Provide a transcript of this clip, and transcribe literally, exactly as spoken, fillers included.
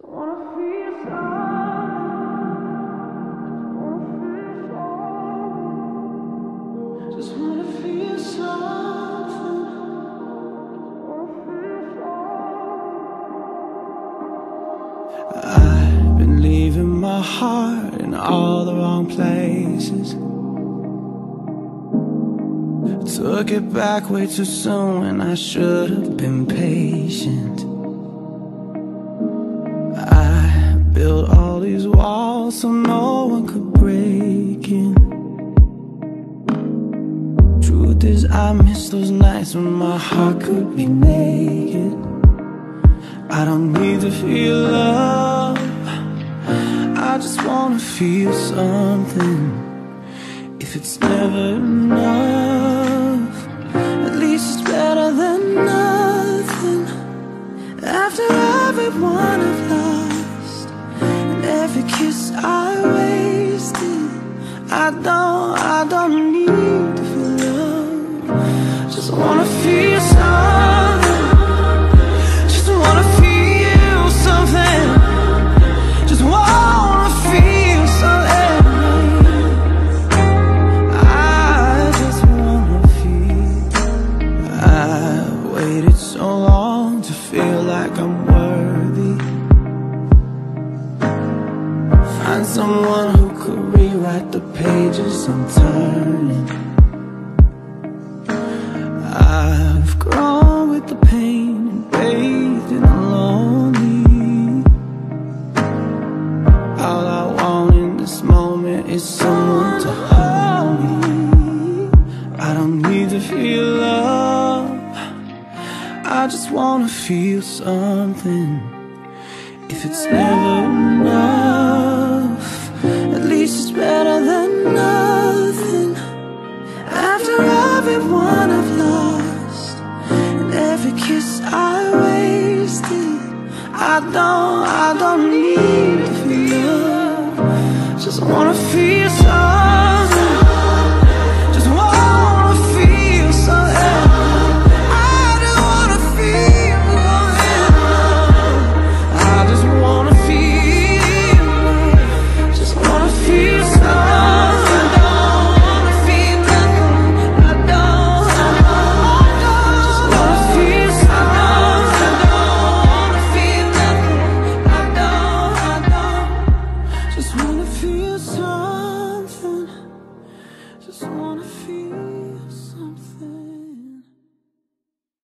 I've been leaving my heart in all the wrong places. Took it back way too soon when I should have been patient. I built all these walls so no one could break in. Truth is, I miss those nights when my heart could be naked. I don't need to feel love, I just wanna feel something. If it's never enough, at least it's better than nothing. After everyone I've lost and every kiss I wasted, I don't, I don't need to feel love. Just wanna feel something. Just wanna feel something. Just wanna feel something. I just wanna feel. I've waited so long to feel like I'm worthy. Find someone who could rewrite the pages I'm turning. I've grown with the pain and bathed in the lonely. All I want in this moment is someone to hold me. I don't need to feel love, I just wanna feel something. If it's never enough, at least it's better than nothing. After everyone I've lost and every kiss I wasted, I don't, I don't need to feel love. Just wanna feel